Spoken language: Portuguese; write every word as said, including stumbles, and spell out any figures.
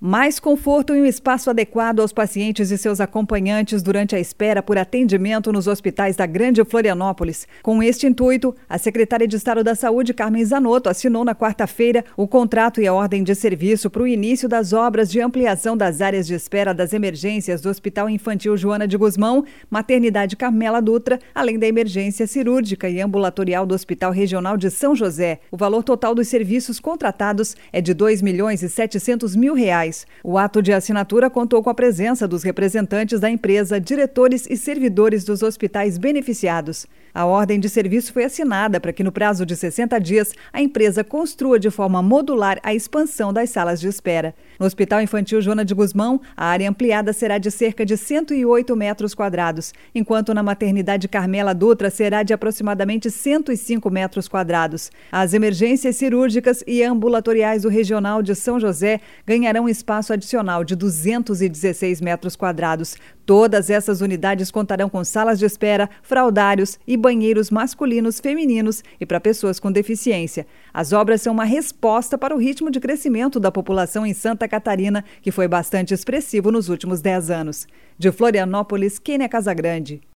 Mais conforto e um espaço adequado aos pacientes e seus acompanhantes durante a espera por atendimento nos hospitais da Grande Florianópolis. Com este intuito, a secretária de Estado da Saúde, Carmen Zanotto, assinou na quarta-feira o contrato e a ordem de serviço para o início das obras de ampliação das áreas de espera das emergências do Hospital Infantil Joana de Guzmão, Maternidade Carmela Dutra, além da emergência cirúrgica e ambulatorial do Hospital Regional de São José. O valor total dos serviços contratados é de dois milhões e setecentos mil reais. O ato de assinatura contou com a presença dos representantes da empresa, diretores e servidores dos hospitais beneficiados. A ordem de serviço foi assinada para que, no prazo de sessenta dias, a empresa construa de forma modular a expansão das salas de espera. No Hospital Infantil Joana de Guzmão, a área ampliada será de cerca de cento e oito metros quadrados, enquanto na Maternidade Carmela Dutra será de aproximadamente cento e cinco metros quadrados. As emergências cirúrgicas e ambulatoriais do Regional de São José ganharão espaço adicional de duzentos e dezesseis metros quadrados. Todas essas unidades contarão com salas de espera, fraldários e banheiros masculinos, femininos e para pessoas com deficiência. As obras são uma resposta para o ritmo de crescimento da população em Santa Catarina, que foi bastante expressivo nos últimos dez anos. De Florianópolis, Kênia Casagrande.